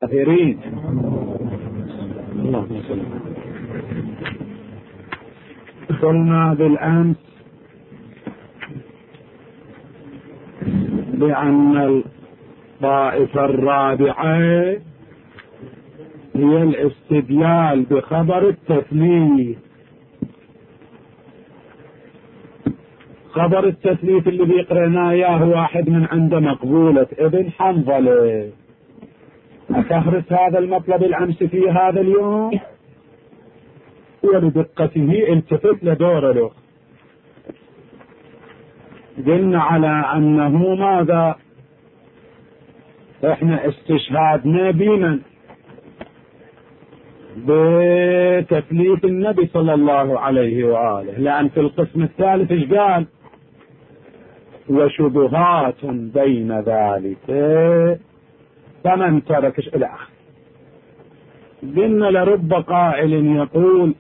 الظاهرين. اللهم صل. قلنا بالأمس بأن الطائفة الرابعة هي الاستدلال بخبر التثليث. خبر التثليث اللي بيقرأنا اياه واحد من عند مقبولة ابن حنظلة. أتهرس هذا المطلب الأمس في هذا اليوم ولدقته التفت لدور له. قلنا على أنه ماذا؟ احنا استشهادنا بمن؟ بتثليث النبي صلى الله عليه وآله، لأن في القسم الثالث ايش قال؟ وشبهات بين ذلك فمن ترك إلى آخره. قلنا لرب قائل يقول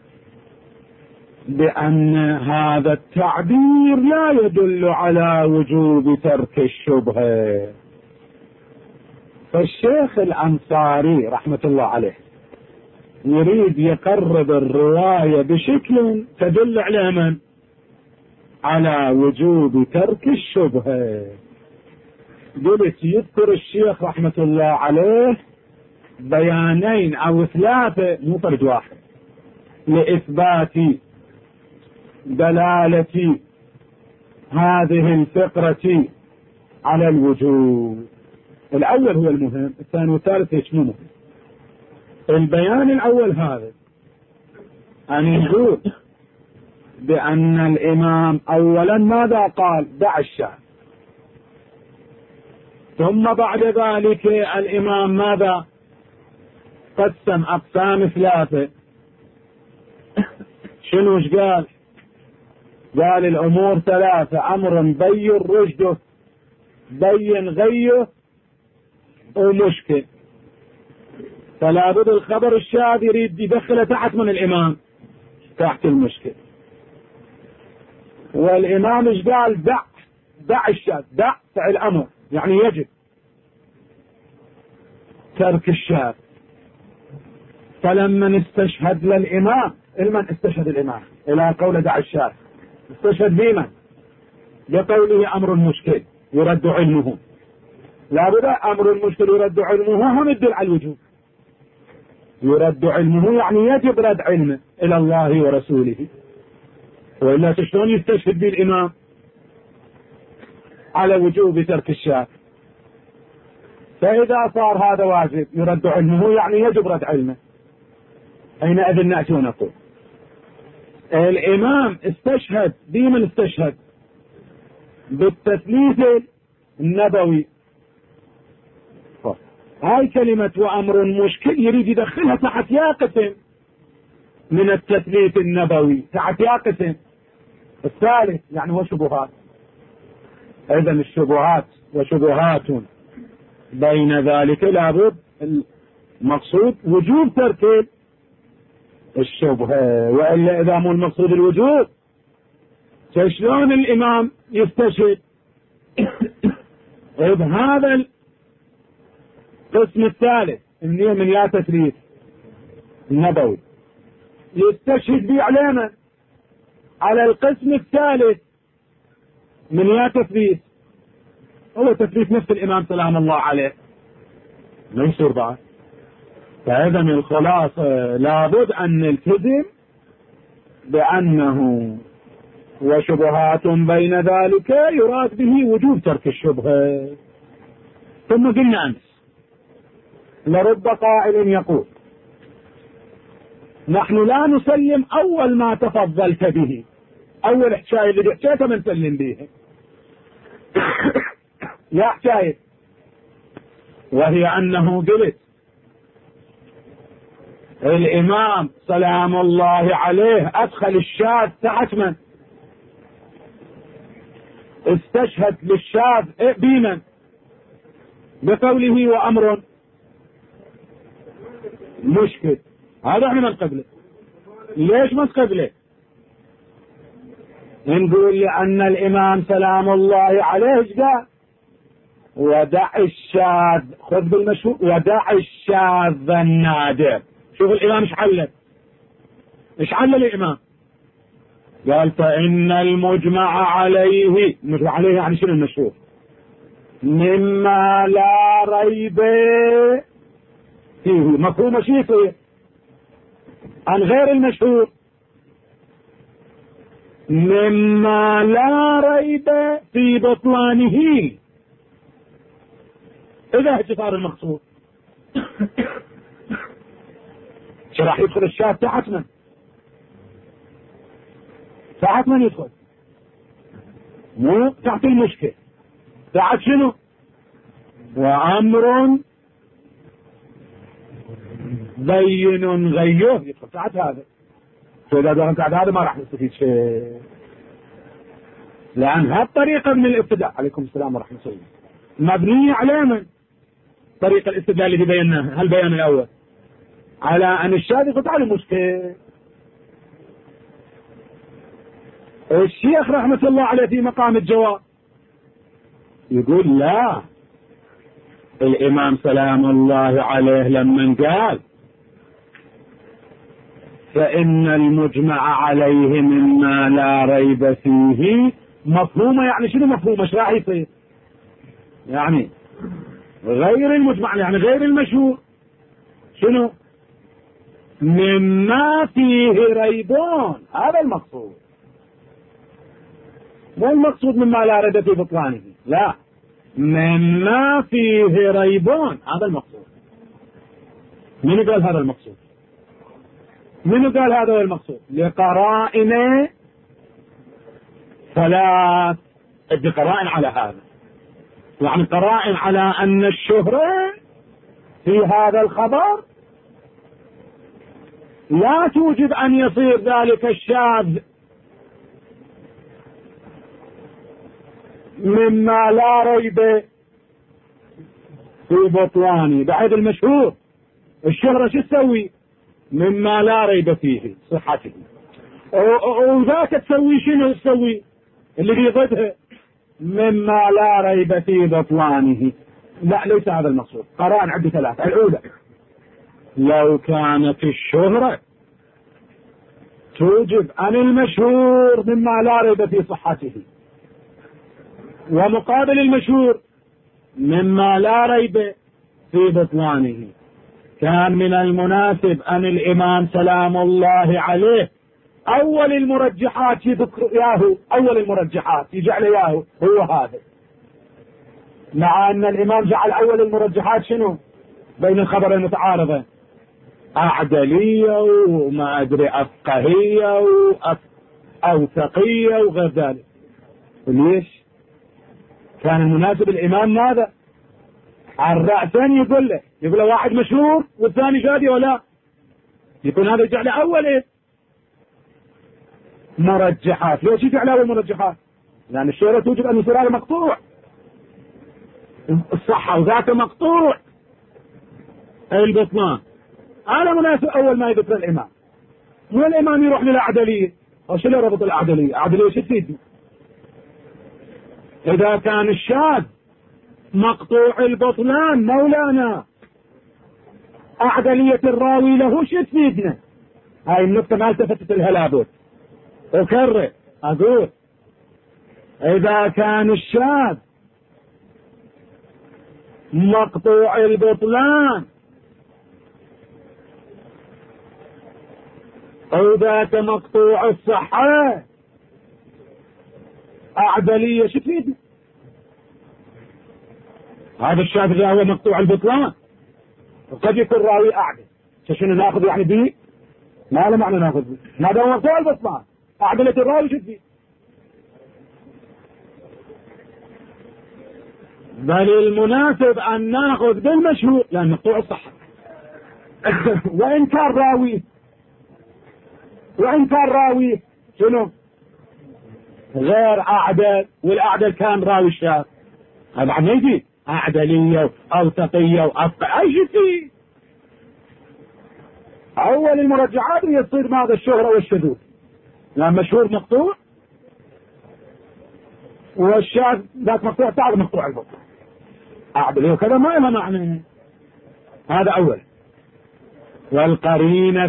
بأن هذا التعبير لا يدل على وجوب ترك الشبهة. فالشيخ الأنصاري رحمة الله عليه يريد يقرب الرواية بشكل تدل على من؟ على وجوب ترك الشبهة. قلت يذكر الشيخ رحمة الله عليه بيانين أو ثلاثة مو فرد واحد لإثبات دلالة هذه الفقرة على الوجوب. الأول هو المهم، الثاني والثالث هيك مو مهم. البيان الأول هذا أن يقول بأن الإمام أولا ماذا قال؟ دع الشاذ، ثم بعد ذلك الإمام ماذا؟ قسم أقسام ثلاثة. شنو ايش قال؟ قال الأمور ثلاثة: أمر بين رشده، بين غيه، ومشكل. فلا بد الخبر الشاذ يريد يدخله تحت من الإمام، تحت المشكل. والإمام ايش قال؟ دع الشاذ، دع فعل أمر، يعني يجب ترك الشاذ. فلما استشهد للإمام، لمن استشهد الإمام؟ إلى قول دع الشاذ، استشهد بمن؟ بقوله أمر مشكل يرد علمه. لا بد أمر المشكل يرد علمه هم يدل على الوجوب. يرد علمه يعني يجب رد علمه إلى الله ورسوله، وإلا شلون يستشهد به الإمام على وجوب ترك الشاذ؟ فإذا صار هذا واجب يرد علمه يعني يجب رد علمه، حينئذ نأتي ونقول الإمام استشهد بمن؟ استشهد بالتثليث النبوي. هاي كلمة وأمر مشكل يريد يدخلها تحت يا قسم من التثليث النبوي، تحت يا قسم الثالث يعني وشبهات. إذن الشبهات وشبهات بين ذلك لابد المقصود وجوب ترك الشبهة، وإلا إذا مو المقصود الوجوب شلون الإمام يستشهد؟ إذ هذا القسم الثالث من يا تثليث النبوي يستشهد به علينا على القسم الثالث من يا تثليث، هو تثليث نفس الإمام سلام الله عليه ما يصير بعد. فإذا الخلاصة لابد أن نلتزم بأنه وشبهات بين ذلك يراد به وجوب ترك الشبهة. ثم قلنا أمس لرب قائل يقول نحن لا نسلم أول ما تفضلت به، أول حكاية اللي حكيتها ما نسلم بيها يا حكاية، وهي أنه قلت الإمام سلام الله عليه أدخل الشاذ تحت من؟ استشهد للشاذ بمن؟ بقوله وأمر مشكل. هذا احنا من قبله. ليش من قبله؟ نقول لأن الإمام سلام الله عليه قال ودع الشاذ، خذ بالمشهور ودع الشاذ النادر. شوف الإمام ايش علل الإمام؟ قال فإن المجمع عليه، المجمع عليه يعني شنو المشهور؟ مما لا ريب فيه. مفهوم شيء فيه عن غير المشهور. مما لا ريب في بطلانه، إذا اعتبار المقصود شو راح يدخل الشاذ تحت من؟ تحت من يدخل؟ مو تحت المشكل، تحت شنو؟ وأمر بين غيه يدخل تحت هذا. فإذا دخلت تحت هذا ما راح نستفيد شيء، لأن هالطريقة من الابتداء عليكم السلام ورحمة الله مبنية على من؟ طريقة الاستدلال اللي بيناها هالبيان الأول على أن الشاذ يدخل على المشكل. الشيخ رحمة الله عليه في مقام الجواب يقول لا، الإمام سلام الله عليه لمن قال فإن المجمع عليه مما لا ريب فيه مفهومة، يعني شنو مفهومة؟ ايش راح يصير؟ يعني غير المجمع، يعني غير المشهور، شنو؟ مما فيه ريبون، هذا المقصود. مو المقصود مما لا ريب في بطلانه، لا، مما فيه ريبون هذا المقصود. من قال هذا المقصود؟ من قال هذا هو المقصود؟ لقرائن ثلاث. قرائن على هذا، يعني قرائن على أن الشهرة في هذا الخبر لا توجب أن يصير ذلك الشاذ مما لا ريب في بطلانه، بعد المشهور الشهرة شو تسوي؟ مما لا ريب فيه صحته. وذاك تسوي شنو؟ تسوي اللي بيضدها مما لا ريب في بطلانه. لا، ليس هذا المقصود. قرائن عندي ثلاثة. الأولى، لو كانت الشهرة توجب أن المشهور مما لا ريب في صحته، ومقابل المشهور مما لا ريب في بطلانه، كان من المناسب أن الإمام سلام الله عليه أول المرجحات يذكر ياهو، أول المرجحات يجعل ياهو هو هذا، مع أن الإمام جعل أول المرجحات شنو؟ بين الخبرين المتعارضين، أعدلية وما أدري أفقهية وأوثقية وغير ذلك. ليش؟ كان المناسب الإمام ماذا؟ الرأسين يقول له واحد مشهور والثاني شادي ولا يكون هذا جعل أول إيه؟ مرجحات. ليش يجعل أول مرجحات؟ لأن الشهرة توجب أن يصير هذا مقطوع، الصحة وذاته مقطوع، البطلان. هذا مناسب أول ما يذكر الإمام، مو الإمام يروح للأعدلية. وش اللي ربط الأعدلية؟ أعدلية شو تفيدني؟ إذا كان الشاذ مقطوع البطلان مولانا، أعدلية الراوي له شو تفيدنا؟ هاي النقطة ما التفتت لها لابد. أكرر أقول إذا كان الشاذ مقطوع البطلان أو ذاك مقطوع الصحة، أعدلية شو تفيدنا؟ هذا الشاذ هو مقطوع البطلان، وقد يكون راوي أعدل. شنو ناخذ يعني به؟ ما له معنى ناخذ به، ما دام مقطوع البطلان أعدلة الراوي شو تفيد؟ بل المناسب أن ناخذ بالمشهور لأن مقطوع الصحة. وإن كان راوي شنو؟ غير أعدل، والأعدل كان راوي شاذ، هذا عم يجي أعدلية أوثقية وأفقه أي شيء فيه. أول المرجعات يصير ماذا؟ الشهرة والشذوذ، لأن مشهور مقطوع والشاذ ذاك مقطوع، تعرف مقطوع البطل. أعدل وكذا ما له معنى. هذا أول. والقرين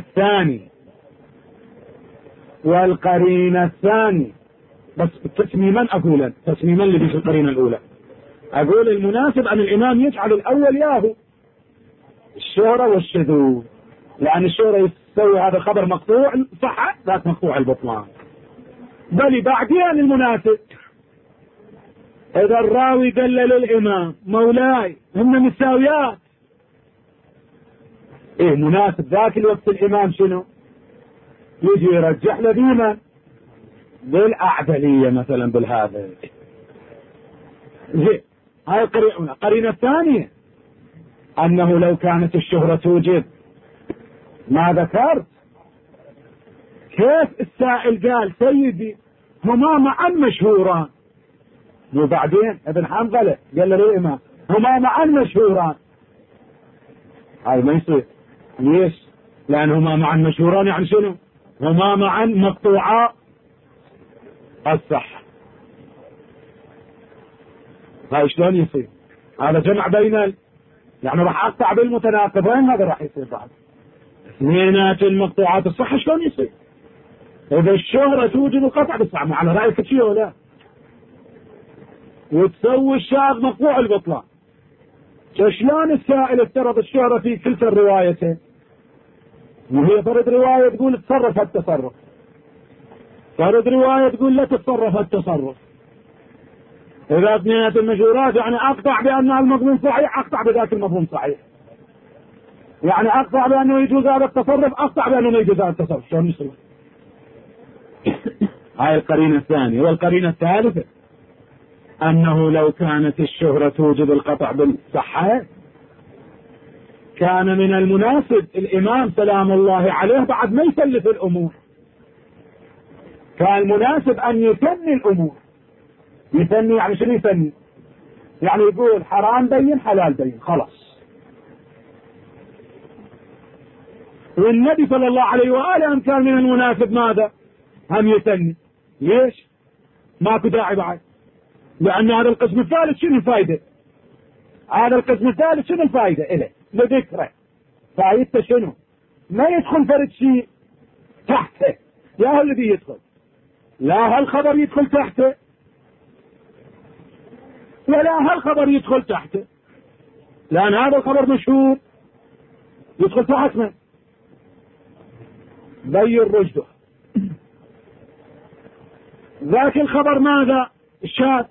الثاني بس تسميما أقول تسميما اللي في القرينة الأولى أقول المناسب أن الإمام يجعل الأول ياهو الشهرة والشذوذ، لأن الشهرة يسوي هذا الخبر مقطوع صحة ذات مقطوع البطلان. بل بعدين المناسب إذا الراوي قال للإمام مولاي هم مساويات، إيه مناسب ذاك الوقت الإمام شنو يجي يرجح له ديما بالأعدلية مثلا بالهذا. زين هاي القرينة الثانية أنه لو كانت الشهرة توجب ما ذكرت، كيف السائل قال سيدي هما معا مشهوران، وبعدين ابن حنظلة قال له للإمام هما معا مشهوران، هاي ما يصير. ليش؟ لأن هما معا مشهوران يعني شنو؟ هما معا مقطوعا الصح. هاي شلون يصير؟ هذا جمع بين يعني راح اقطع بالمتناقضين، هذا راح يصير بعد اثنينات المقطوعات الصح. شلون يصير؟ اذا الشهرة توجب القطع بالصح مو على رأيك شيء ولا وتسوي الشاذ مقطوع البطلان، شلون السائل افترض الشهرة في كلتا الروايتين وهي فرد رواية تقول تصرف التصرف، فرد رواية تقول لا تتصرف التصرف. إذا اثنينات المشهورات يعني أقطع بأن المضمون صحيح أقطع بذاك المضمون صحيح، يعني أقطع بأنه يجوز هذا التصرف أقطع بأنه ما يجوز هذا التصرف. شلون يصير؟ هاي القرينة الثانية. والقرينة الثالثة أنه لو كانت الشهرة توجب القطع بالصحة كان من المناسب الإمام سلام الله عليه بعد ما يسلف الأمور، كان مناسب أن يثني الأمور. يثني يعني شنو يثني؟ يعني يقول حرام بين حلال بين خلاص. والنبي صلى الله عليه وآله كان من المناسب ماذا؟ هم يثني. ليش؟ ماكو داعي بعد، لأن هذا القسم الثالث شنو الفائدة؟ هذا القسم الثالث شنو الفائدة إله؟ لذكره فايدته شنو؟ ما يدخل فرد شيء تحته، يا هو الذي يدخل، لا هالخبر يدخل تحته ولا هالخبر يدخل تحته، لأن هذا الخبر مشهور يدخل تحت من؟ بين رشده. ذاك الخبر ماذا؟ الشاذ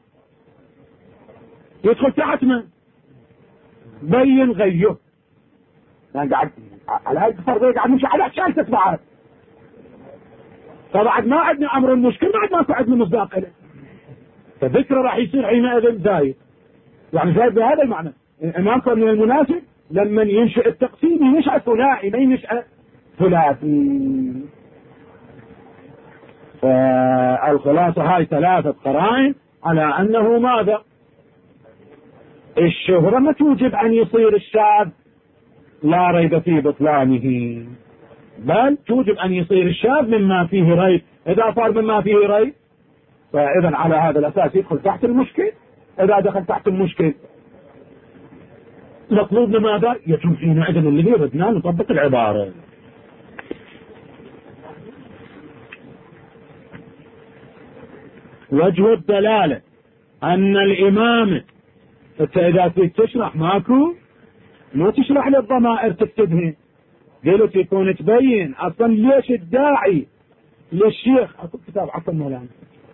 يدخل تحت من؟ بين غيه. يعني قاعد على هاي الفرضية قاعد نمشي على عشان تتبعها، فبعد ما عندنا أمر المشكل بعد ما عندنا مصداق له، فذكره راح يصير حينئذ زايد، يعني زايد بهذا المعنى. الإمام كان من المناسب لما ينشئ التقسيم ينشأ ثنائي ما ينشأ ثلاثي. فالخلاصة هاي ثلاثة قرائن على أنه ماذا؟ الشهرة ما توجب أن يصير الشاذ لا ريب في بطلانه، بل توجب أن يصير الشاذ مما فيه ريب. إذا صار مما فيه ريب فإذا على هذا الأساس يدخل تحت المشكل. إذا دخل تحت المشكل مطلوبنا ماذا؟ يجب حينئذ الذي بدنا نطبق العبارة. وجه الدلالة أن الإمام إذا فيك تشرح ماكو مو تشرح للضمائر تكتبها، قلت يكون تبين أصلا ليش الداعي للشيخ. أكو كتاب عطل مولانا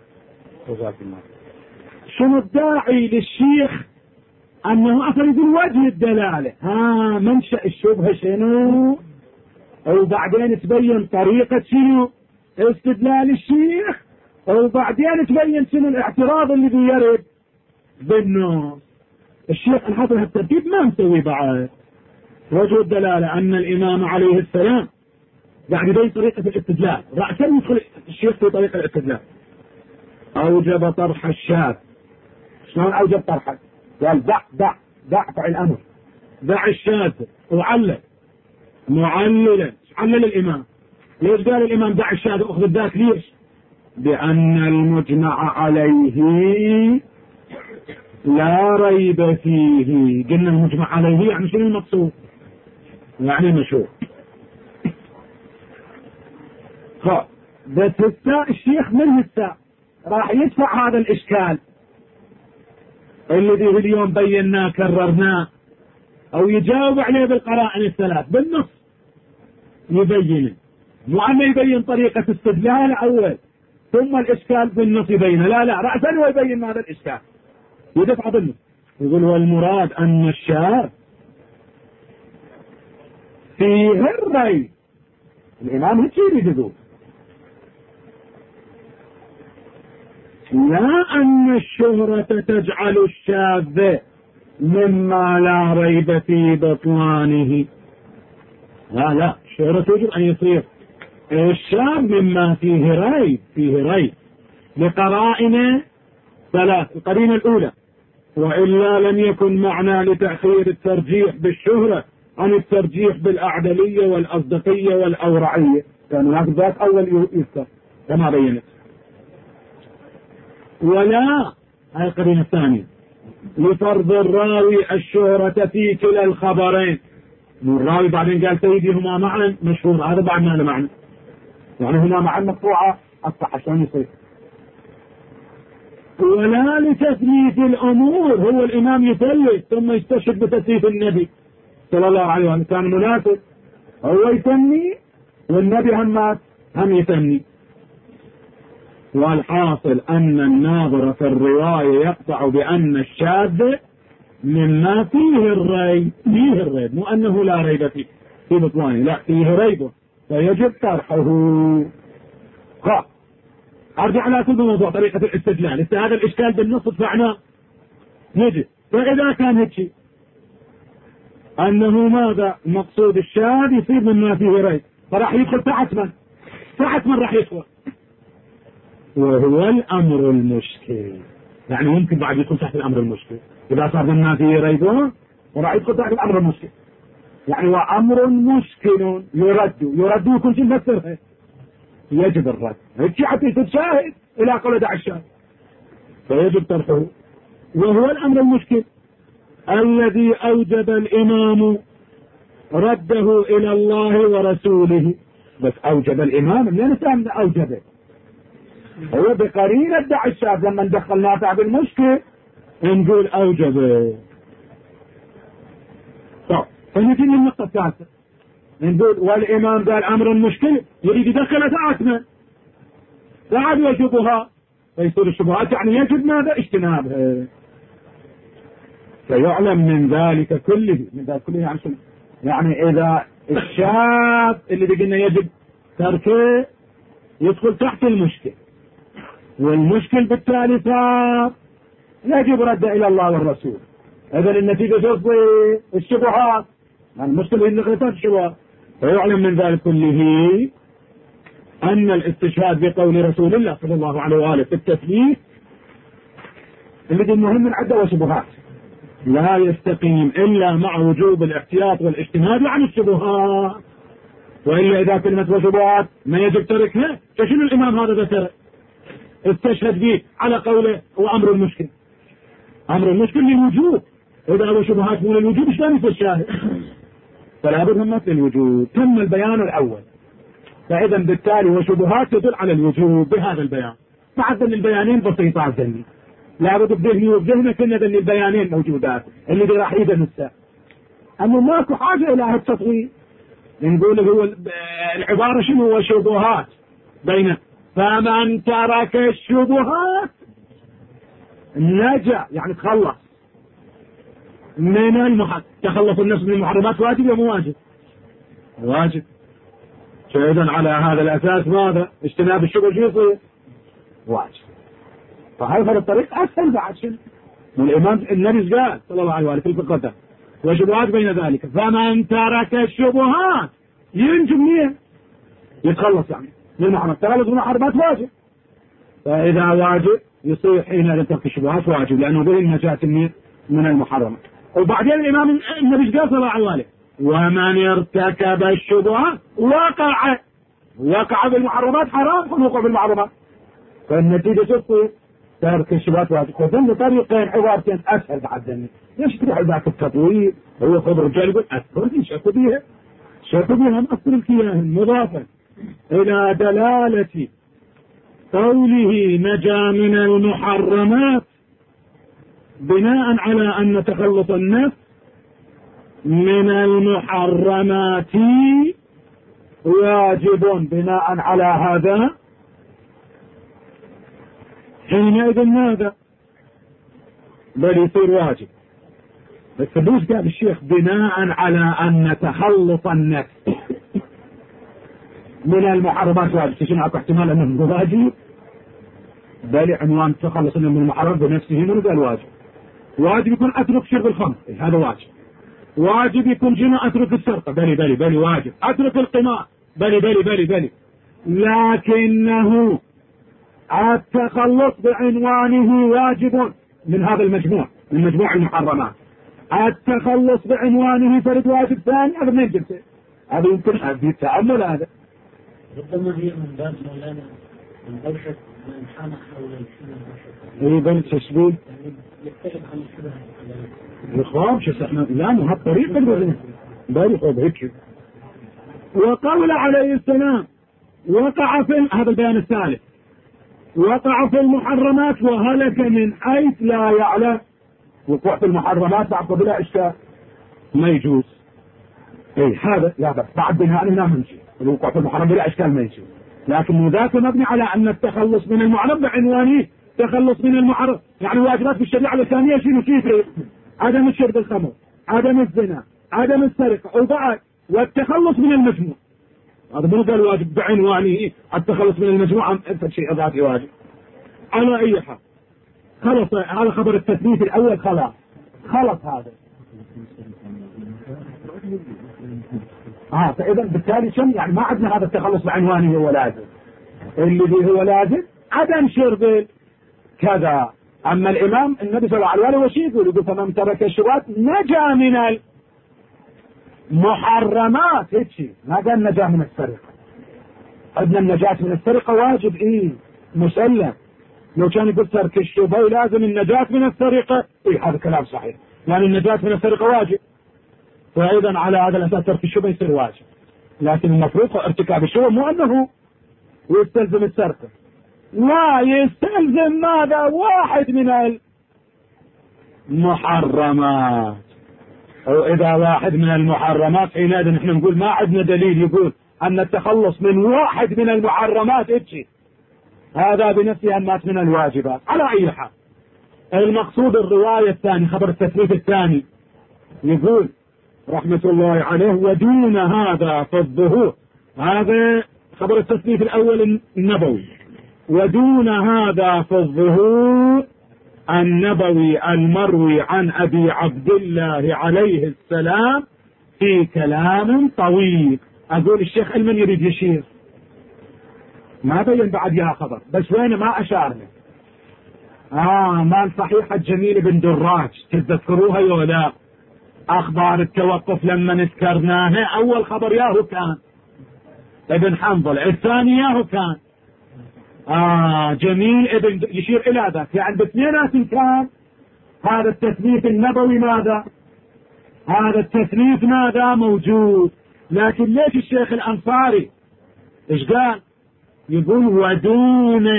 شنو الداعي للشيخ أنه أصلا يقول وجه الدلالة منشأ الشبهة شنو، وبعدين تبين طريقة شنو استدلال الشيخ، وبعدين تبين شنو الاعتراض اللي بيرد بالنص. الشيخ نحط هالترتيب ما مسوي بعد. وجه الدلالة أن الإمام عليه السلام بعد يبين طريقة الاستدلال، رأسا يدخل الشيخ في طريقة الاستدلال. أوجب طرح الشاذ. شلون أوجب طرحه؟ قال دع فعل أمر، دع الشاذ وعلل معللا. علل الإمام. ليش قال الإمام دع الشاذ وأخذ الذاك؟ ليش؟ بأن المجمع عليه لا ريب فيه. قلنا المجمع عليه يعني شنو المقصود؟ يعني مشهور. بس الشيخ من راح يدفع هذا الإشكال الذي اليوم بيناه كررناه، أو يجاوب عليه بالقرائن الثلاث بالنص، يبين مو أنه يبين طريقة استدلال أول ثم الإشكال بالنص يبينه، لا رأسا ويبين هذا الإشكال يدفع بالنص. يقول والمراد أن الشاذ فيه الريب. الإمام هيك يقول، لا أن الشهرة تجعل الشاذ مما لا ريب في بطلانه. لا الشهرة يجب أن يصير الشاذ مما فيه ريب لقرائن ثلاث. القرينة الأولى وإلا لم يكن معنى لتأخير الترجيح بالشهرة عن الترجيح بالأعدلية والأصدقية والأورعية، كان هناك ذات أول يذكر كما بينت. ولا هاي القرينة الثانية لفرض الراوي الشهرة في كلا الخبرين. الراوي بعدين قال سيدي هما معا مشهور، هذا بعد ما له معنى، يعني هما معا مقطوعة أصح عشان يصير. ولا لتثليث الأمور، هو الإمام يثلث ثم يستشهد بتثليث النبي صلى الله عليه وسلم، كان مناسب، هو يثني والنبي هم يثني. والحاصل أن الناظر في الرواية يقطع بأن الشاذ مما فيه الريب، مو أنه لا ريب فيه في بطلانه، لا فيه ريب فيجب طرحه. أرجع على كل موضوع طريقة الاستدلال. هذا الإشكال بالنص دفعناه يجب. فإذا كان هيك أنه ماذا مقصود الشاذ يصير مما فيه ريب، فراح يدخل تحت من راح يدخل، وهو الأمر المشكل. يعني ممكن بعد يدخل تحت الأمر المشكل إذا صار مما فيه ريب وراح يدخل تحت الأمر المشكل. يعني وأمر مشكل يرد يكون شيء مفسره يجب الرد، هيك حتى تتشاهد إلى قول دع الشاهد فيجب طرحه. وهو الأمر المشكل الذي أوجب الإمام رده إلى الله ورسوله. بس أوجب الإمام من نسأل أوجبه، هو بقرينة دع الشاهد لما ندخل نافع بالمشكل نقول أوجبه. طب فنجي للنقطة الثالثة نقول والإمام قال أمر المشكل يريد يدخل ثلاثة بعد يجبها فيصير الشبهات، يعني يجب ماذا اجتنابها. فيعلم من ذلك كله يعني شنو؟ يعني إذا الشاذ اللي قلنا يجب تركه يدخل تحت المشكل، والمشكل بالتالي صار يجب رده إلى الله والرسول، إذا النتيجة تصل الشبهات، يعني المشكل هي نقطة الشبهات. فيعلم من ذلك كله أن الاستشهاد بقول رسول الله صلى الله عليه وآله في التثليث الذي المهم من عدة وشبهات لا يستقيم إلا مع وجوب الاحتياط والاجتناب عن الشبهات، وإلا إذا كلمة وشبهات ما يجب تركها فشنو الإمام هذا ذكر استشهد به على قوله هو أمر المشكل. أمر المشكل للوجوب، إذا وشبهات مو للوجوب شلون يصير الشاهد؟ فلا بد من مثل الوجوب. تم البيان الأول، فإذا بالتالي وشبهات تدل على الوجوب بهذا البيان. بعد ذن البيانين بسيطات ذني لا بد بذهني وبذهنك كنا ذن البيانين موجودات اللي راح يدنسها. أما ماكو حاجة إلى هالتطويل، نقول هو العبارة شنو هو شبهات بين فمن ترك الشبهات نجا، يعني تخلص من تخلص النفس من المحرمات. واجب ولا مو واجب؟ واجب. فإذا على هذا الأساس ماذا اجتناب الشبهة شو يصير؟ واجب. فهذا الطريق أسهل بعد شنو؟ والإمام النبي قال صلى الله عليه وآله في الفقه وشبهات بين ذلك فمن ترك الشبهات ينجو منين؟ يتخلص يعني من المحرمات. تخلص من المحرمات واجب، فإذا واجب يصير حينئذ ترك الشبهات واجب لأنه به النجاة من المحرمات. وبعدين الإمام النبي قال صلى الله عليه وآله ومن ارتكب الشبهات وقع بالمحرمات حرام وقع بالمحرمات. فالنتيجة تصير ترك الشبهات واجب. خذن طريقين عبارتين اسهل بعد. ليش تروح ذاك التطويل؟ هو خذ رجال يقول اذكر شكو بيها مصدر الكيان مضافا الى دلالة قوله نجا من المحرمات بناء على ان تخلص النفس من المحرمات واجب. بناء على هذا حينئذ ماذا؟ بل يصير واجب. بس ليش قال الشيخ بناء على ان تخلص النفس من المحرمات واجب؟ شنو اكو احتمال انه واجب؟ بل عنوان تخلص من المحرم بنفسه من قال واجب. واجب يكون اترك شرب الخمر، هذا واجب. واجب يكون جنى اترك السرقه، بلي واجب. اترك القمار، بلي. لكنه التخلص بعنوانه واجب من هذا المجموع، من مجموع المحرمات. التخلص بعنوانه فرد واجب ثاني، هذا ما يمكن. هذا يمكن في التأمل. هذا ربما هي من باب مولانا من برشة من حان حول الشبه. ايه بل تشبيه يختلف عن الشبه الخواب شو احنا لا مو هالطريقة بل خذ هيك. وقول عليه السلام وقع في هذا البيان الثالث، وقع في المحرمات وهلك من حيث لا يعلم. وقوع في المحرمات بعد بلا اشكال ما يجوز. اي هذا لا بس بعد بناء هنا منجي. الوقوع في المحرم بلا اشكال ما يجوز، لكن ذاك مبني على ان التخلص من المحرم بعنوانه تخلص من المحرم. يعني واجبات في الشريعه الاسلاميه شنو يفرق؟ عدم الشرب الخمر، عدم الزنا، عدم السرقه، وبعد والتخلص من المجموع. هذا مو قال واجب بعنوانه التخلص من المجموع انت شيء اضافي واجب. على اي حال خلص هذا خبر التثبيت الاول. خلص هذا. فاذا بالتالي شن يعني ما عندنا هذا التخلص بعنوانه هو لازم. الذي هو لازم عدم شرب كذا. اما الامام النبي صلى الله عليه وسلم وش يقول فمن ترك الشبهات نجا من المحرمات. هيك شيء ما قال نجا من السرقه. عندنا النجاة من السرقه واجب مسلم. لو كان يقول ترك الشبهه لازم النجاة من السرقه هذا كلام صحيح، يعني النجاة من السرقه واجب. فايضا على هذا الاساس ترك الشبهه يصير واجب. لكن المفروض ارتكاب الشبهه مو انه يستلزم السرقه، لا يستلزم ماذا؟ واحد من المحرمات. او اذا واحد من المحرمات حينئذ نحن نقول ما عندنا دليل يقول ان التخلص من واحد من المحرمات هذا بنفسه انات من الواجبات. على اي حال المقصود الرواية الثانية خبر التثبيت الثاني يقول رحمة الله عليه ودون هذا فالظهور. هذا خبر التثبيت الاول النبوي. ودون هذا فالظهور النبوي المروي عن ابي عبد الله عليه السلام في كلام طويل. اقول الشيخ المن يريد يشير ما بين بعد يا خبر بس وين ما اشارنا. مال صحيحة جميل بن دراج تتذكروها ولا؟ اخبار التوقف لما نذكرناها اول خبر ياهو كان ابن حنظل، الثاني ياهو كان جميل ابن يشير الى ذاك. يعني باثنينات كان هذا التثبيت النبوي ماذا؟ هذا التثبيت ماذا موجود. لكن ليش الشيخ الانصاري ايش قال؟ يقول ودون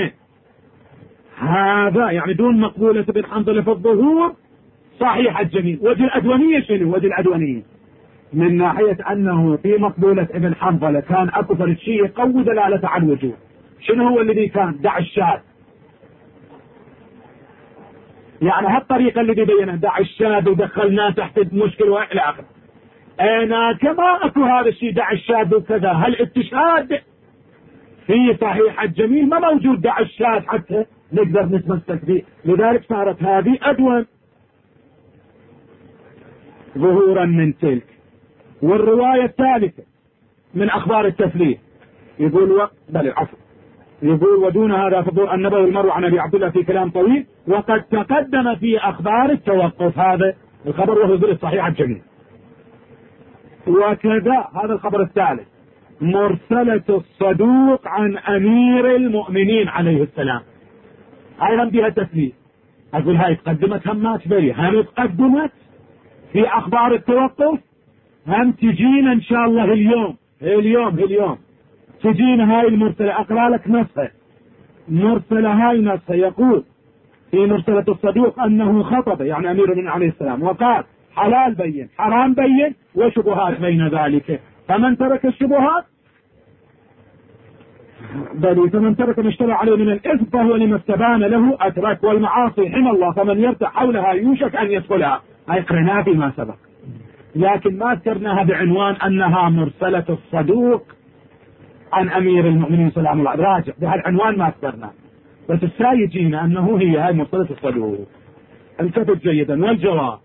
هذا يعني دون مقبولة ابن حنظل في الظهور صحيح الجميل. وجه الأدونية شنو؟ وجه الأدونية من ناحية أنه في مقبولة ابن حنظل كان أكثر الشيء يقوي دلالة على الوجوه. شنو هو الذي كان؟ دع الشاذ. يعني هالطريقة الذي بينها دع الشاذ ودخلناه تحت المشكل وإلى آخره. أنا كما أكو هذا الشيء دع الشاذ وكذا. هل الاتشاد في صحيح الجميل ما موجود دع الشاذ حتى نقدر نتمسك به. لذلك صارت هذه أدون ظهورا من تلك. والرواية الثالثة من أخبار التثليث يقول يقول ودون هذا فضول النبوي المروي عن ابي عبد الله في كلام طويل وقد تقدم في اخبار التوقف. هذا الخبر وهو يقول الصحيح الجميل. وكذا هذا الخبر الثالث مرسلة الصدوق عن امير المؤمنين عليه السلام. هاي هم بها تثبيت. اقول هاي تقدمت هم ما تبري، هم تقدمت في اخبار التوقف، هم تجينا ان شاء الله اليوم تجينا هاي المرسلة. اقرأ لك نصها، مرسلة هاي نصها يقول في مرسلة الصدوق انه خطب يعني امير المؤمنين عليه السلام وقال حلال بين حرام بين وشبهات بين ذلك، فمن ترك الشبهات بل فمن ترك ما اشتبه عليه من الاثم فهو لما استبان له اترك، والمعاصي حمى الله فمن يرتع حولها يوشك ان يدخلها. هاي قريناها فيما سبق، لكن ما ذكرناها بعنوان انها مرسلة الصدوق عن امير المؤمنين سلام الله. راجع بهالعنوان ما ذكرناه، بس السايجين انه هي هاي مرسلة الصدوق. التفت جيدا. والجواب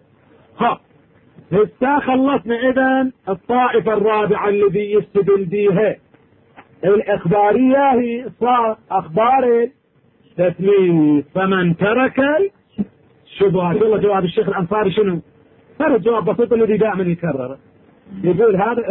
خلصنا اذا الطائفة الرابعة الذي يستدل بها الاخبارية هي صار اخبار تثليث. فمن ترك الشبهات. والله جواب الشيخ الانصاري شنو؟ ترى الجواب بسيط الذي دائما يكرره، يقول هذا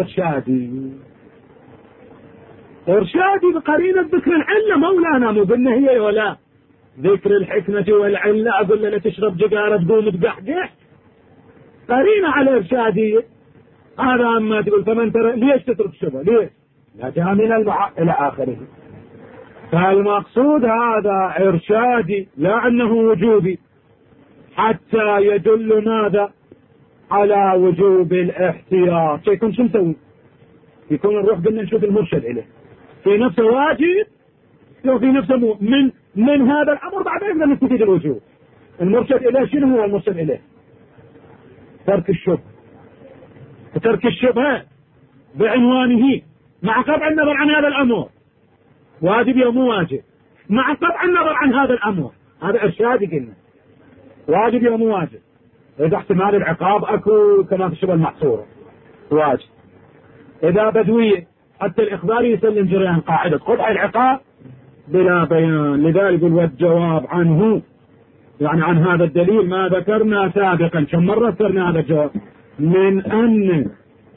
ارشادي بقرينة ذكر العلة مولانا، مو بالنهي ولا ذكر الحكمة والعلة. اقول له لا تشرب جقارة تقوم تقحقح، قرينة على ارشادية. هذا اما تقول فمن ترى ليش تترك شبه؟ ليش؟ لا جاء من الى اخره. فالمقصود هذا ارشادي لا انه وجوبي، حتى يدل ماذا؟ على وجوب الاحتياط. يكون شو نسوي؟ يكون نروح قلنا نشوف المرشد اليه في نفسه واجب لو في نفسه من هذا الامر، بعدين نستفيد الوجوب. المرشد اليه شنو هو المرشد اليه؟ ترك الشبهه. ترك الشبهه بعنوانه مع قطع النظر عن هذا الامر واجب او مو واجب، مع قطع النظر عن هذا الامر. هذا ارشادي قلنا واجب او مو واجب. اذا احتمال العقاب اكو كما في الشبهه المحصوره واجب. اذا بدويه حتى الاخباري يسلم جريان قاعده قطع العقاب بلا بيان. لذلك والجواب عنه يعني عن هذا الدليل ما ذكرنا سابقا. كم مرة ذكرنا هذا الجواب؟ من أن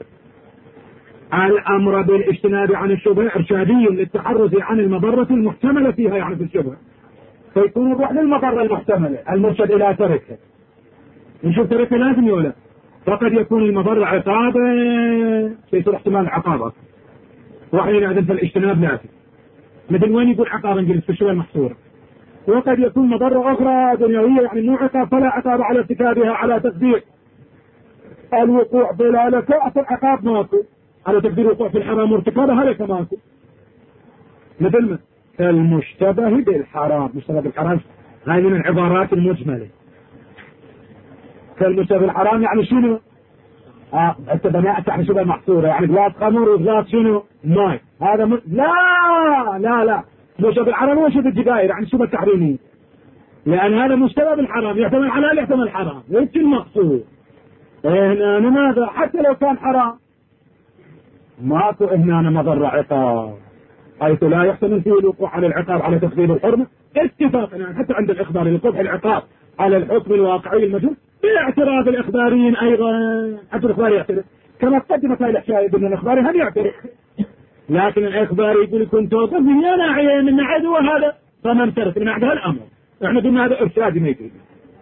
الأمر بالاجتناب عن الشبهة إرشادي للتحرز عن المضرة المحتملة فيها يعني في الشبهة، فيكون الروح للمضرة المحتملة المرشد إلى تركها. نشوف تركها لازم ولا فقد يكون المضرة عقابة سيصير احتمال العقابة، وحينئذ فالاجتناب لازم. مثل وين يقول عقابا انجلس في الشبهة المحصورة. وقد يكون مضرة أخرى دنيوية يعني مو عقاب فلا عقاب على ارتكابها على تقدير الوقوع ضلالة كأثر عقاب ماكو على تقدير الوقوع في الحرام وارتكابها هذا ماكو. مثل ما كالمشتبه بالحرام. مشتبه بالحرام هذه من العبارات المجملة. كالمشتبه بالحرام يعني شنو؟ انت بناء تحت شبهة محصورة يعني غلاس خمر وغلاس شنو؟ ماي. هذا لا مشتبه بالحرام هو شبه الجبائر يعني شبهة تحريمية، لأن هذا مشتبه بالحرام يحتمل حلال يحتمل حرام. ايش المقصود؟ هنا ماذا؟ حتى لو كان حرام ماكو هنا مضر عقاب، حيث لا يحتمل فيه الوقوع على العقاب على تفضيل الحرمة اتفاقا يعني حتى عند الإخبار لقبح العقاب على الحكم الواقعي المجهول باعتراف الإخباريين أيضا. حتى الإخباري يعترف كما قدمت هاي الأحياء ابن الإخباري هم يعترف، لكن الإخباري يقول كنت توقف من ناحية من ناحية وهذا فمن ترك من ناحية الأمر. احنا قلنا هذا إرشادي ما يجوز.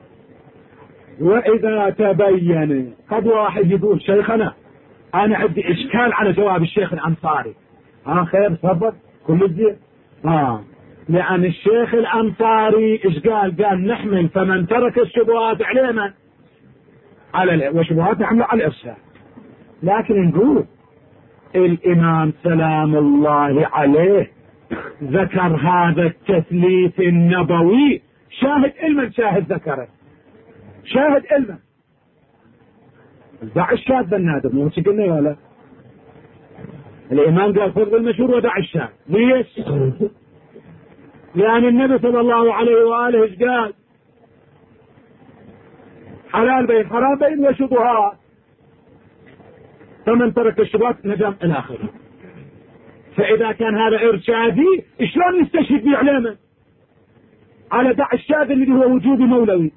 وإذا تبين قد واحد يقول شيخنا أنا عندي إشكال على جواب الشيخ الأنصاري. خير صبر كل زين. لأن الشيخ الأنصاري إيش قال نحمل فمن ترك الشبهات عليه من؟ على وشبهات نحمل على الإرشاد. لكن نقول الإمام سلام الله عليه ذكر هذا التثليث النبوي شاهد علما شاهد ذكره شاهد علما دع الشاذ بالنادر مو مش قلنا ولا الإمام قال فرض المشهور ودع الشاذ. ليش؟ لأن النبي صلى الله عليه وآله ايش قال؟ حلال بين حرام بين وشبهات، فمن ترك الشبهات نجم إلى آخره. فإذا كان هذا إرشادي شلون نستشهد به علامة على دع الشاذ الذي هو وجوبي مولوي؟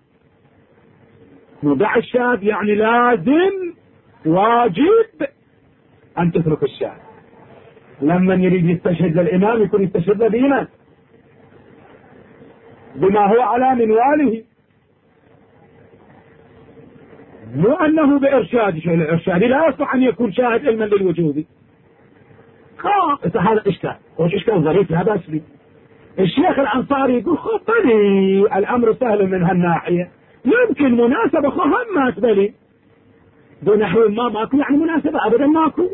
دع الشاذ يعني لازم واجب أن تترك الشاذ. لما يريد يستشهد للإمام يكون يستشهد له بإيمان، بما هو على منواله، مو أنه بإرشاد. شيء الإرشاد لا يصلح أن يكون شاهد علما للوجود. هذا إشكال، وش إشكال ظريف لا بأس به. الشيخ الأنصاري يقول خب بلي الأمر سهل من هالناحية، يمكن مناسبة خهمات بلي دون نحو ما ماكو، يعني مناسبة أبدا ماكو،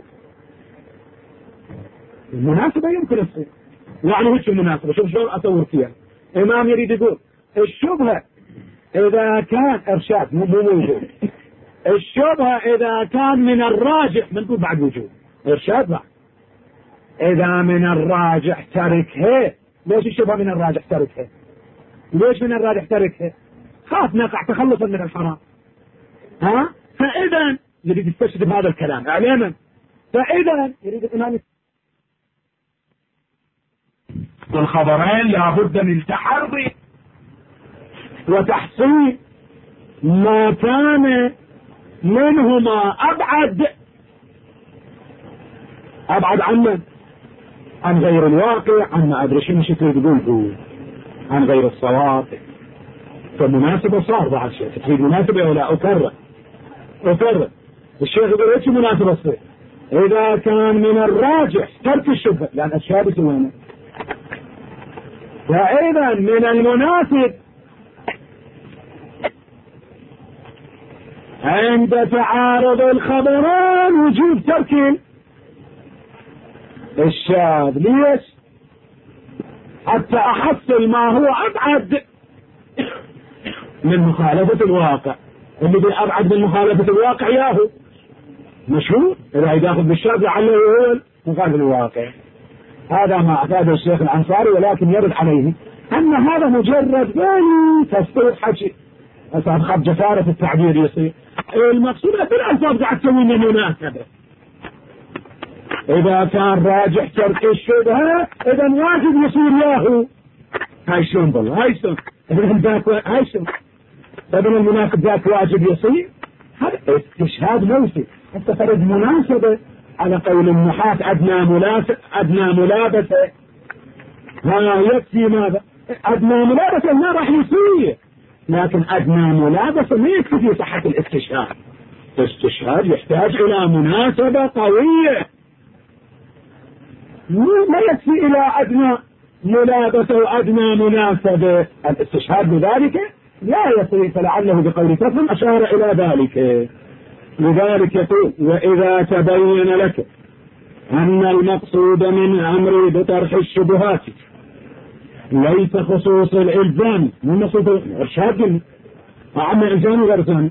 المناسبة يمكن تصير. يعني وش المناسبة؟ شوف شلون أصور فيها. إمام يريد يقول الشبهة إذا كان إرشاد مو وجود، الشبهة إذا كان من الراجح بنقول بعد وجود إرشاد بعد. إذا من الراجح تركها. ليش الشبهة من الراجح تركها؟ ليش من الراجح تركها؟ خاف نقع تخلصا من الحرام. فإذا يريد يستشهد بهذا الكلام إعلاما. فإذا يريد الإمام الخبرين لابد من تحري وتحصيل ما كان منهما أبعد عن من؟ عن غير الواقع، عن ما أدري شنو تقول عن غير الصواب. فالمناسبة صار بعد شيء تفيد مناسبة ولا أكرر. الشيخ يقول ايش مناسبة تصير؟ إذا كان من الراجح ترك الشبهة، لأن الشهادة سوينا. فإذا من المناسب عند تعارض الخبران وجوب ترك الشاذ. ليش؟ حتى أحصل ما هو أبعد من مخالفة الواقع. اللي بالأبعد من مخالفة الواقع ياهو مشهور، إذا يداخل بالشاذ لعله هو مخالف الواقع. هذا ما أعتاد الشيخ الأنصاري، ولكن يرد عليه أن هذا مجرد تسطير حكي، أصاب جسارة التعبير يصير. المقصود بالألفاظ قاعد تسوي لنا مناسبة. إذا كان راجح ترك الشبهة إذا واجب يصير ياهو. هاي شلون بالله؟ هاي شلون؟ هاي شلون؟ ابن المناسب ذاك واجب يصير؟ هذا استشهاد موسي. أنت فرد مناسبة على قول النحاة أدنى ملابسة. يكفي ماذا؟ أدنى ملابسة ما راح يصير، لكن أدنى ملابسة ما يكفي في صحة الاستشهاد. الاستشهاد يحتاج إلى مناسبة قوية، ما يكفي إلى أدنى ملابسة وأدنى مناسبة. الاستشهاد بذلك لا يصير، فلعله بقول كفر أشار إلى ذلك. لذلك يقول وإذا تبين لك أن المقصود من أمر بطرح الشبهات ليس خصوص الإلزام، من مقصود الإرشاد أعم الإلزام غير ثاني،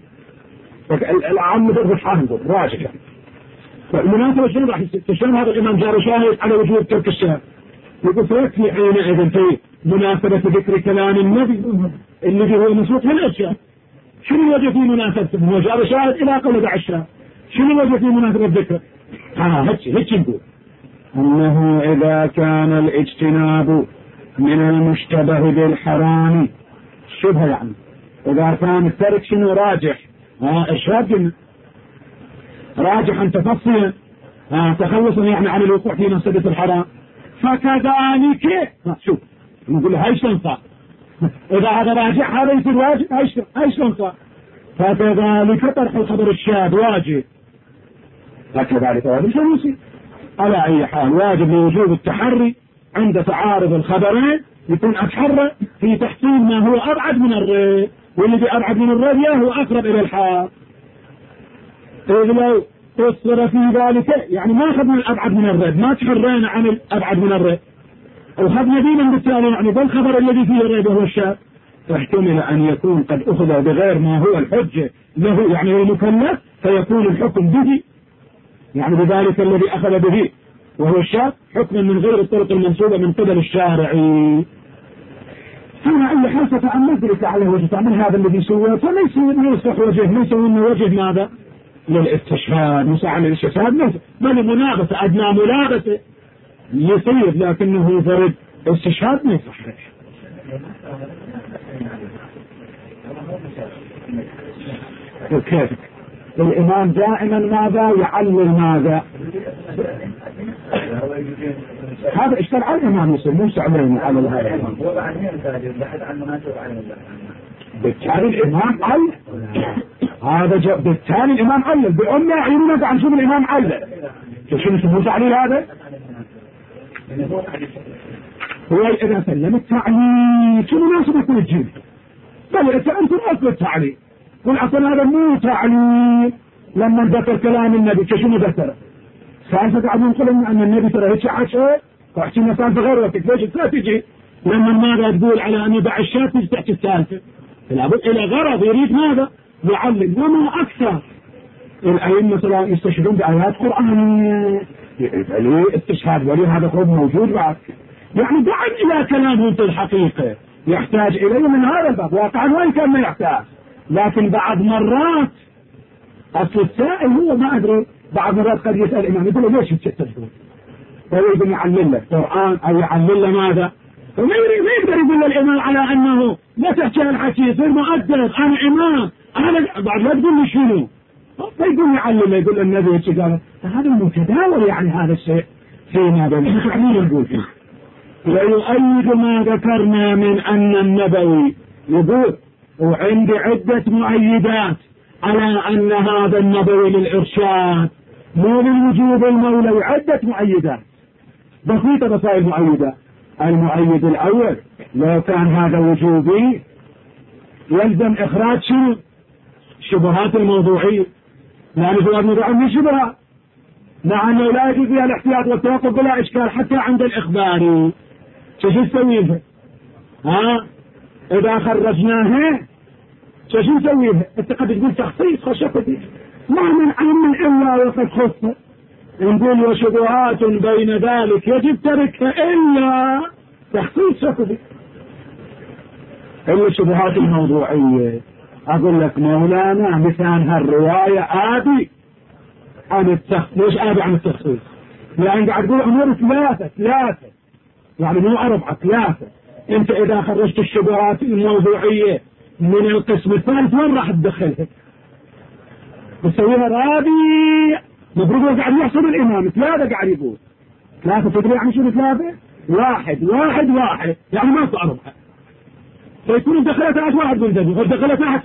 الأعم درجة حامل راجع. فالمناسبة شنو راح يستشهد؟ هذا الإمام جار شاهد على وجود ترك الشهادة. يقول فيكفي حينئذ في مناسبة ذكر كلام النبي الذي هو مسوق للإرشاد. شنو وجه في مناسبته؟ هو جار شاهد إلى قول دع الشهادة. شنو وجه في مناسبة الذكر؟ هيك نقول أنه إذا كان الاجتناب من المشتبه بالحرام شبه، يعني إذا كان الترك شنو راجح إرشاد راجحا تفصيلا تخلصا يعني عن الوقوع في مفسدة الحرام، فكذلك شوف نقول هاي شلون صار؟ إذا هذا راجح هذا يصير واجب. هاي شلون صار؟ فكذلك طرح الخبر الشاذ واجب، فكذلك واجب شلون يصير؟ على أي حال واجب لوجوب التحري عند تعارض الخبرين، يكون أتحرى في تحصيل ما هو أبعد من الرد، والذي أبعد من الرد هو أقرب إلى الحال. إذ لو تصر في ذلك يعني ما أخذنا الأبعد من الرد، ما تحرينا عن الأبعد من الرد، وخذنا دينا بالتالي يعني بالخبر الذي فيه الرد وهو الشاذ، فاحتمل أن يكون قد أخذ بغير ما هو الحجة له يعني المكلف، فيكون الحكم به يعني بذلك الذي أخذ به وهو الشاذ حكما من غير الطرق المنصوبة من قبل الشارعي. هنا أي حال فتأمل لك عليه وجه من هذا الذي سوى، فليس يصلح وجه، ليس من وجه ماذا؟ للاستشهاد، مساعد للاستشهاد، بل منابسة أدنى ملابسة يصير، لكنه فرد استشهاد ما يصح. كيف؟ الإمام دائما ماذا يعلل ماذا؟ هذا اشكال على الإمام مسلم مو علينا على هذا. هو بعد مين بحث عنه ما تبع عنه بالتالي الإمام علل. هذا بالتالي الإمام علل بأمنا عيوننا عن شوف الإمام علل. شو اسمه تعليل هذا؟ هو إذا سلم التعليل شو مناسبة الجيل؟ بل أنتم أصل التعليل. قل أصلا هذا مو تعليل. لما ذكر كلام النبي شو ذكر؟ سالفة بعضهم يقولون أن النبي ترى هيك عشاء وحكينا سالفة غير وقتك ليش تجي؟ لما ماذا تقول على أن يباع الشاة تجي تحكي السالفة؟ لابد إلى غرض يريد ماذا؟ يعلم وما أكثر. الأئمة مثلا يستشهدون بآيات قرآنية ليه استشهاد ولي هذا خروج موجود بعد. يعني دعم إلى كلامهم في الحقيقة يحتاج إليه من هذا الباب واقعا وإن كان ما يحتاج. لكن بعض مرات أصل السائل هو ما أدري بعض مرات قد يسأل الإمام يقول له ليش تتشتتون؟ فيريد يعلل له قرآن أو يعلل له ماذا؟ فما يقدر يقول للإمام على أنه لا تحكي الحكي يصير مؤدب أنا إمام أنا بعد لا تقول لي شنو؟ فيقول يعلل له يقول النبي قال هذا متداول يعني هذا الشيء فيما بين تعليل نقول فيه. ويؤيد ما ذكرنا من أن النبوي يقول وعندي عدة مؤيدات على أن هذا النبوي للإرشاد مو للوجوب المولوي. عدة مؤيدات بسيطة بسائل مؤيدة. المؤيد الأول لو كان هذا وجوبي يلزم إخراج شنو؟ الشبهات الموضوعية. يعني هو الموضوع من شبهة مع أنه لا يجوز فيها الاحتياط والتوقف بلا إشكال حتى عند الإخباري. شو نسويها؟ إذا خرجناها شو نسويها؟ أنت قد تقول تخصيص خشبتي ما من عمل إلا وقد خصه. نقول وشبهات بين ذلك يجب تركها إلا تخصيص شكلي. إلا الشبهات الموضوعية. أقول لك مولانا مثال هالرواية آبي عن التخصيص. ليش آبي عن التخصيص؟ لأن قاعد تقول أمور ثلاثة يعني مو أربعة 3. أنت إذا خرجت الشبهات الموضوعية من القسم الثالث وين راح تدخلها؟ بتسويها رابع. مفروض قاعد يحسب الإمام 3 قاعد يقول 3 تدري يعني شنو 3؟ 1 1 1 يعني ما في 4. فيكون دخلت 1 بالدنيا ودخلت 1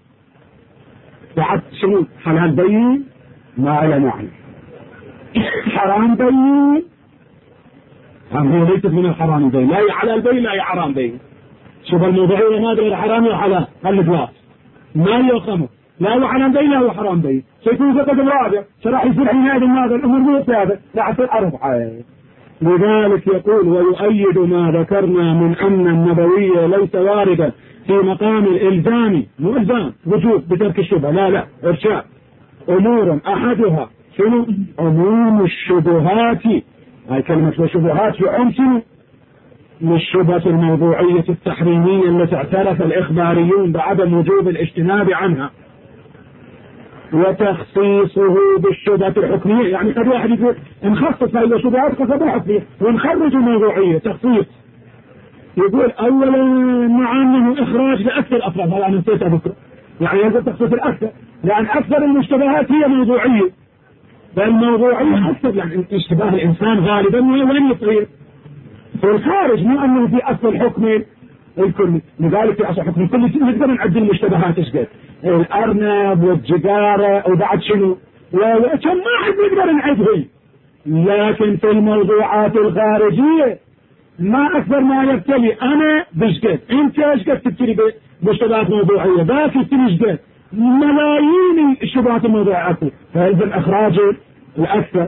بعد شنو؟ حلال بين ما لا معنى حرام بين هو ليست من الحرام بين لا هي حلال بين لا هي حرام بين. شوف الموضوعية ما ادري حرام وحلال الجواز ما هي خمر لا هو حرام بين لا هو حرام بين. سيكون فقط الرابع شرح يصير حينئذ ماذا الأمور مو ثابت لا تصير 4. لذلك يقول ويؤيد ما ذكرنا من أن النبوية ليس واردا في مقام الإلزام مو إلزام وجوب بترك الشبهة لا إرشاد. أمور أحدها شنو؟ عموم الشبهات. هاي كلمة وشبهات يعم شنو؟ من الشبهة الموضوعية التحريمية التي اعترف الإخباريون بعدم وجوب الاجتناب عنها وتخصيصه بالشبهة الحكمية. يعني قد واحد يقول نخصص هذه الشبهات قصد الحكمية ونخرج الموضوعية تخصيص. يقول أولا مع أنه إخراج لأكثر أفراد. هذا أنا نسيت أذكر يعني يجب تخصيص الأكثر لأن أكثر المشتبهات هي موضوعية. فالموضوعية أكثر يعني اشتباه الإنسان غالبا وين يصير في الخارج مو أنه في أصل الحكم الكل. لذلك في أصل الحكم الكل نقدر نعد المشتبهات اشقد الأرنب والجدارة وبعد شنو وكم ما حد نقدر نعدهم. لكن في الموضوعات الخارجية ما أكثر ما يبتلي أنا بشقد أنت اشقد تبتلي بمشتبهات موضوعية باكي تبتلي اشقد ملايين الشبهات الموضوعية أكثر. فيلزم إخراج الأكثر.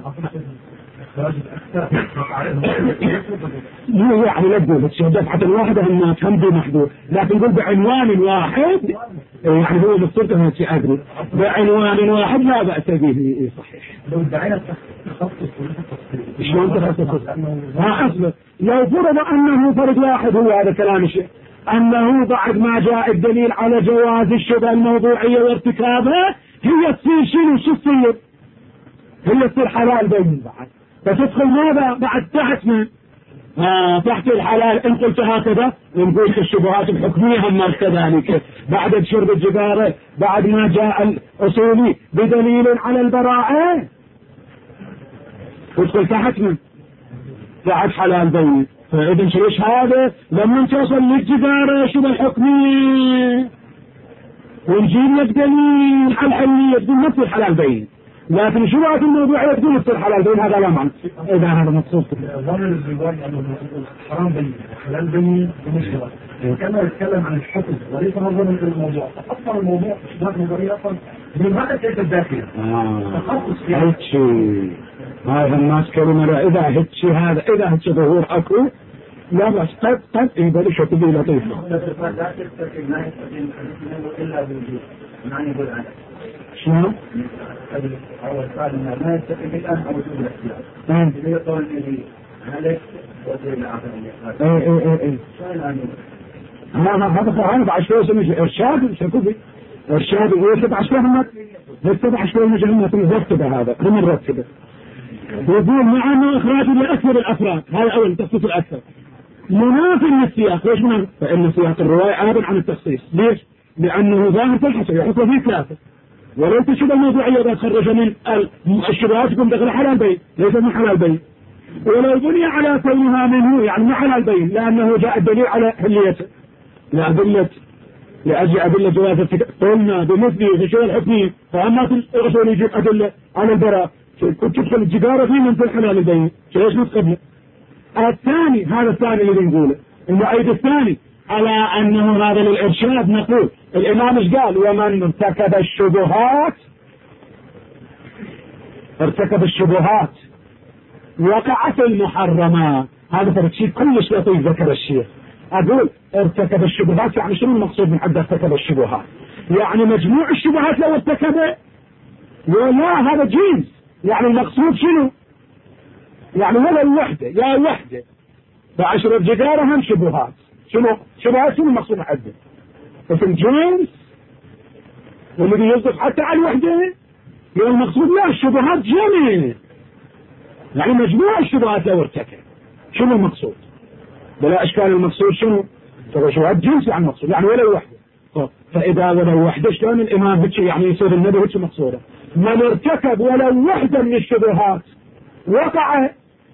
مو يعني لا تقول دفعة الواحدة هم كم بمحدود لكن نقول بعنوان واحد يعني هو مصدرته هيك أدري بعنوان واحد لا بأس به. صحيح لو ادعينا تخصص شلون تخصص؟ ما أصبر لو فرض أنه فرد واحد هو هذا كلام الشيء أنه بعد ما جاء الدليل على جواز الشبهة الموضوعية وارتكابها هي تصير شنو شو تصير؟ هي تصير حلال بين بعد فتدخل ماذا بعد تحت من تحت الحلال. إن قلت هكذا ونقول الشبهات الحكمية هم كذلك بعد شرب الجدارة بعد ما جاء الأصولي بدليل على البراءة تدخل تحت من بعد حلال بين. فإذا ليش هذا لما توصل للجدارة شو الحكمية ونجيب لك دليل على الحلية تقول نفس الحلال بين، لكن شبهة الموضوعية تقول نفس الحلال بين، هذا لا معنى. إذا هذا مقصود ظن الزواج أنه حرام بين حلال بين ومشهور كما يتكلم عن الحكم وليس نظرا للموضوع. أصلا الموضوع إشباك نظرية أصلا من هذا كيف الداخل تخصص في هيتشي هذا الناس كلمة لا إذا هيتشي هذا إذا هيتشي ظهور أكو لا بس قد يبالي شو تبي لطيفة لا تستطيع ما يستطيع إلا بالوجود ما يقول عنه شنو؟ أول قال ما يستطيع الآن أو وجود الاختيار إذا يقول لي هلك وزير العقل هذا فرعان بعد شوية اسمه إرشاد شكوفي إرشاد ويكتب عشرهم يكتب عشرهم جهنة مرتبة هذا كم مرتبة يقول مع أنه إخراج لأكثر الأفراد هذا أول تخصيص الأكثر منافي للسياق. ليش منافي؟ فإن سياق الرواية عاد عن التخصيص. ليش؟ لأنه ظاهر في الحسن يحط فيه ثلاثة ولو تشبه الموضوعية إذا خرج من الشبهات يكون دخل حلال بين ليس من حلال بين، ولو بني على كونها منه يعني من حلال بين لأنه جاء الدليل على حليته لأجل أدلة جواز الفكر قلنا بمثله في شيء الحكمي. فأما في الأصول يجيب أدلة على البراء كنت تدخل الجدارة فيه من في الحلال البين ليش نتقبله. الثاني هذا الثاني اللي بنقوله المؤيد الثاني على أنه هذا للإرشاد نقول الإمام ايش قال؟ ومن ارتكب الشبهات وقع في المحرمات. هذا فرشيد كلش لطيف ذكر الشيخ. أقول ارتكب الشبهات يعني شنو المقصود من حد ارتكب الشبهات؟ يعني مجموع الشبهات لو ارتكبه ولا هذا جنس يعني المقصود شنو؟ يعني ولا الوحدة يا وحدة فعشر الجدارة هم شبهات شبهات شنو المقصود حده؟ اسم جنس والذي يصدق حتى على الوحدة يعني المقصود لا الشبهات جمع يعني مجموع الشبهات لو ارتكب شنو المقصود؟ بلا أشكال المقصود شنو؟ شبهات جنس يعني المقصود يعني ولا الوحدة. فإذا ولا وحدة شلون الإمام هيك يعني يصير النبي هيك مقصوده من ارتكب ولا وحدة من الشبهات وقع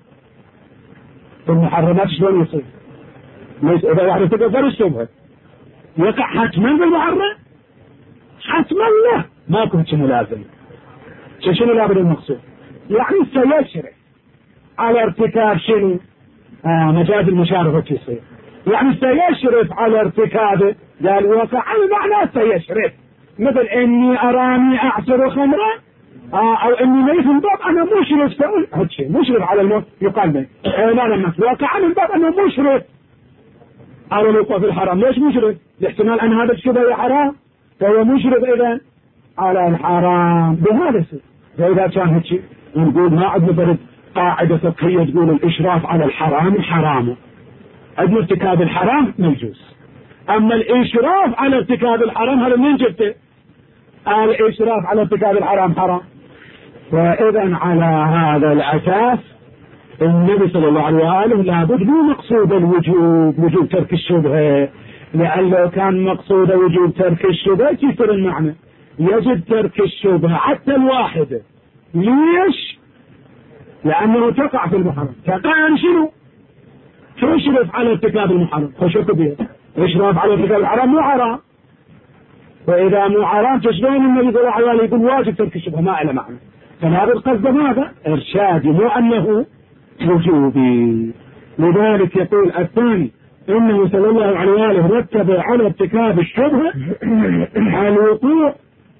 في المحرمات شلون يصير؟ إذا واحد ارتكب غير الشبهة يقع حتما بالمحرم حتما لا ما كنت شنو لازم شنو لابد المقصود يعني سيشرف على ارتكاب شنو مجاز المشارفة يصير يعني سيشرف على ارتكابه قال وقع المعنى سيشرف مثل اني اراني اعصر خمرة او اني ليس من باب انا مشرف تقول مشرف على الموت يقال به لا لما وقع من باب انه مشرف على الوقوع في الحرام. ليش مشرف؟ لاحتمال ان هذا الشبه حرام فهو مشرف اذا على الحرام بهذا السبب. فاذا كان هيك نقول ما عندنا فرد قاعدة فقهية تقول الاشراف على الحرام حرام عندنا ارتكاب الحرام مجوز. اما الاشراف على ارتكاب الحرام هذا من جبته؟ الاشراف على ارتكاب الحرام حرام. فاذا على هذا الاساس النبي صلى الله عليه وآله لابد مو مقصود وجوب ترك الشبهة، لأن لو كان مقصود وجوب ترك الشبهة يصير المعنى يجب ترك الشبهة حتى الواحدة. ليش؟ لأنه تقع في المحرم. تقع شنو؟ تشرف على ارتكاب المحرم فشك بها اشراف على ارتكاب الحرام مو حرام. فإذا مو حرام تشبهون النبي صلى الله عليه وآله يقول واجب ترك الشبهة ما له معنى. فهذا القصد ماذا؟ إرشادي مو أنه وجوبي. لذلك يقول الثاني انه صلى الله عليه وآله رتب على ارتكاب الشبهة الوقوع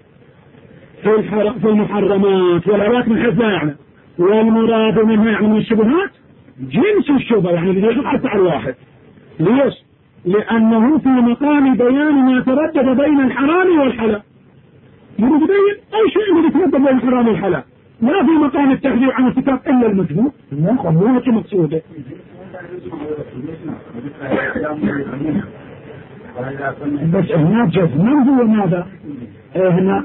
في المحرمات والعراق من حيث لا يعلم والمراد منها يعني من الشبهات جنس الشبهة يعني اللي يشوف حتى على الواحد. ليش؟ لأنه في مقام بيان ما تردد بين الحرام والحلال يريد يبين أي شيء اللي يتردد بين الحرام والحلال ما في مقام التحذير عن الكتاب إلا المجموع مو مقصودة. بس هنا جزما هو ماذا؟ هنا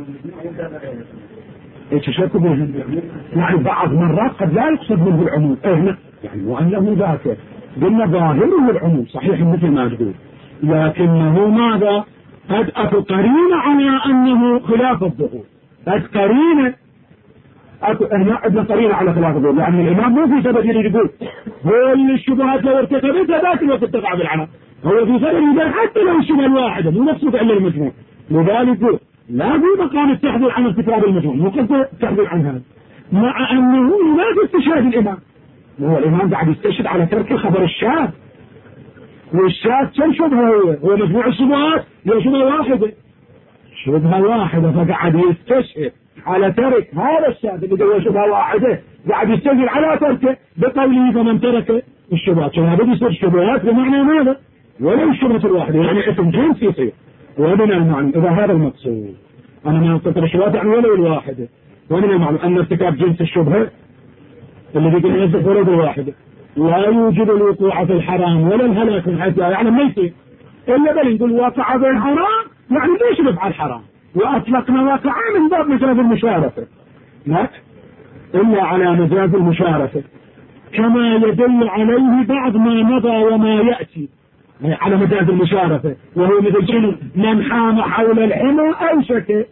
ايش شكوا به يعني بعض مرات قد لا يقصد منه العموم هنا يعني وأنه ذاك قلنا ظاهره العموم صحيح مثل ما تقول لكنه ماذا؟ قد أتقرين على أنه خلاف الظهور قد قرينه هنا عندنا قرينة على خلاف الظهور، لأن الإمام مو في سبب يريد يقول كل الشبهات لو ارتكبتها ذاك الوقت تقع بالعنف، هو في سبب يقول حتى لو الشبهة الواحدة مو مقصود إلا المجموع. لذلك يقول لا في مقام التحذير عن ارتكاب المجموع، مو قصد التحذير عنها، مع أنه لا استشهاد الإمام، هو الإمام قاعد يستشهد على ترك الخبر الشاذ، والشاذ كم شبهة هو مجموع الشبهات هي شبهة واحدة، شبهة واحدة، فقاعد يستشهد على ترك هذا الشاذ اللي هو شبهة واحدة، قاعد يستشهد على تركه بقوله فمن ترك الشبهات، كان بدي يصير شبهات بمعنى ماذا؟ ولو الشبهة الواحدة يعني اسم جنس يصير، ومن المعنى إذا هذا المقصود أنا ما أنطق الشبهات يعني ولو الواحدة، ومن المعنى أن ارتكاب جنس الشبهة اللي بيقول ينزل ولو الواحدة لا يوجد الوقوع في الحرام ولا الهلاك من حيث لا يعلم ما يصير، إلا بل نقول وقع في الحرام يعني ليش نفعل الحرام، وأطلقنا وقع من باب مجاز المشاركة، لا إلا على مجاز المشاركة كما يدل عليه بعض ما مضى وما يأتي على مجاز المشاركة، وهو مثل شنو من حام حول الحمى أو شك.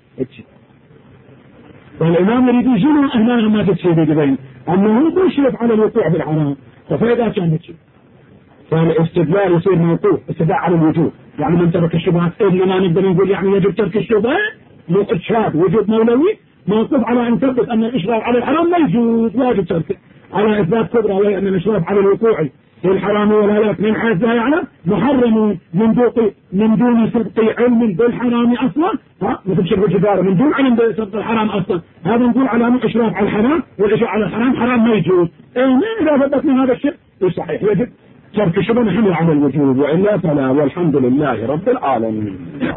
فالإمام يريد شنو هنا ما تتشيد بين أنه يشرف على الوقوع في الحرام، فإذا كان تشيد فالاستدلال يصير موقوف استدلاء على الوجوب، يعني من ترك الشبهات إنما نقدر نقول يعني يجب ترك الشبهات مو إرشاد وجوب مولوي، موقوف على أن تثبت أن الإشراف على الحرام لا يجوز واجب تركه، على إثبات كبرى وهي أن الإشراف على الوقوع في الحرام والهلاك من حيث لا يعلم محرم من دون سبق علم بالحرام أصلا، مثل شرب الجدار من دون علم بسبق الحرام أصلا، هذا نقول على الإشراف على الحرام، والإشراف على الحرام حرام ما يجوز، إذا ثبتنا هذا الشيء صحيح يجب ترك الشبهة نحمل على الوجوب، وإلا فلا، والحمد لله رب العالمين.